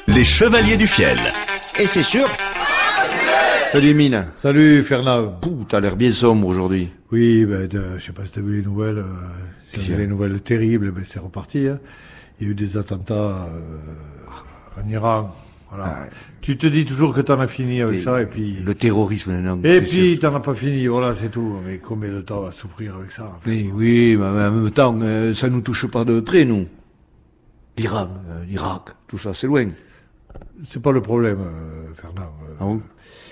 Les Chevaliers du Fiel. Et c'est sûr. Salut Mine. Salut Fernand. Pouh, t'as l'air bien sombre aujourd'hui. Oui, je sais pas si t'as vu les nouvelles. Si t'as vu les nouvelles terribles, c'est reparti. Hein. Il y a eu des attentats en Iran. Voilà. Ah, ouais. Tu te dis toujours que t'en as fini avec ça et puis... Le terrorisme maintenant. Et puis t'en as pas fini, voilà, c'est tout. Mais combien de temps on va souffrir avec ça? Oui, mais en même temps, ça nous touche pas de près, nous. L'Iran, l'Irak, tout ça, c'est loin. C'est pas le problème, Fernand. Ah bon?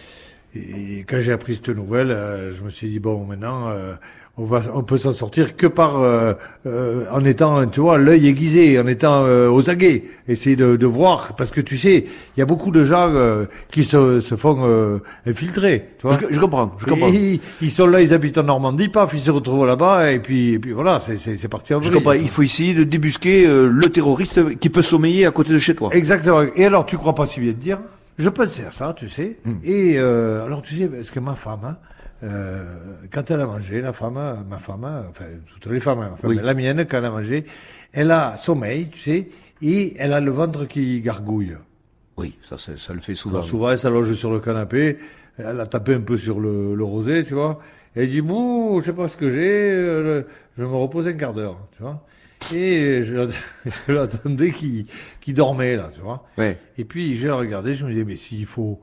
Et quand j'ai appris cette nouvelle, je me suis dit, bon, maintenant, on peut s'en sortir que par, en étant, tu vois, l'œil aiguisé, en étant aux aguets, essayer de voir, parce que tu sais, il y a beaucoup de gens qui se font infiltrer, tu vois. Je comprends. Ils sont là, ils habitent en Normandie, paf, ils se retrouvent là-bas, et puis voilà, c'est parti en vrille. Je comprends, il faut essayer de débusquer le terroriste qui peut sommeiller à côté de chez toi. Exactement. Et alors, tu crois pas si bien te dire? Je pensais à ça, tu sais. Et alors, tu sais, parce que ma femme, quand elle a mangé, ma femme, enfin toutes les femmes, enfin, oui. La mienne, quand elle a mangé, elle a sommeil, tu sais, et elle a le ventre qui gargouille. Oui, ça le fait souvent. Alors, souvent, elle s'allonge sur le canapé, elle a tapé un peu sur le rosé, tu vois. Et elle dit, bouh, je sais pas ce que j'ai, je vais me reposer un quart d'heure, tu vois. Et je l'attendais qui dormait là, tu vois. Ouais. Et puis j'ai regardé, je me disais mais s'il faut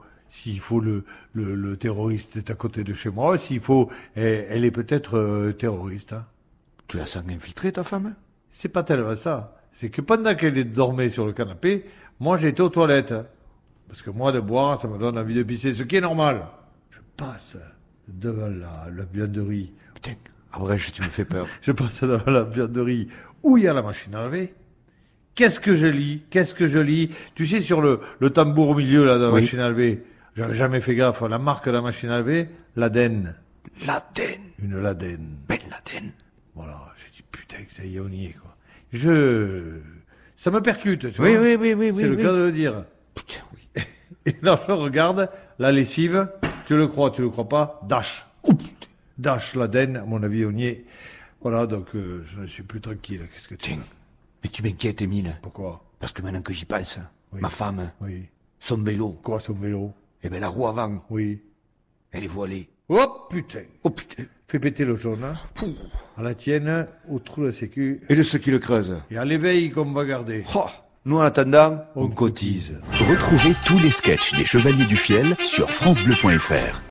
le terroriste est à côté de chez moi, s'il faut, elle est peut-être terroriste. Hein. Tu la sens infiltrée ta femme? C'est pas tellement ça. C'est que pendant qu'elle dormait sur le canapé, moi j'étais aux toilettes. Parce que moi de boire, ça me donne envie de pisser, ce qui est normal. Je passe devant la vianderie. Putain, après tu me fais peur. Je passe devant la vianderie où il y a la machine à laver. Qu'est-ce que je lis? Tu sais, sur le tambour au milieu là, de la machine à laver, j'avais jamais fait gaffe. La marque de la machine à laver, Laden. Laden. Une Laden. Ben Laden. Voilà, j'ai dit putain, ça y est, on y est quoi. Ça me percute, tu vois. Oui. C'est le cas de le dire. Putain, oui. Et là, je regarde la lessive. Tu le crois pas? Dash. Dash, Laden, à mon avis, on y est. Voilà, donc je ne suis plus tranquille. Qu'est-ce que tu veux? Mais tu m'inquiètes, Emile. Pourquoi? Parce que maintenant que j'y pense, ma femme, son vélo. Quoi, son vélo? Eh ben la roue avant. Oui. Elle est voilée. Oh putain. Fais péter le jaune. Hein. À la tienne, au trou de la sécu. Et de ceux qui le creusent. Et à l'éveil qu'on va garder. Oh, nous en attendant, on cotise. Retrouvez tous les sketchs des Chevaliers du Fiel sur francebleu.fr.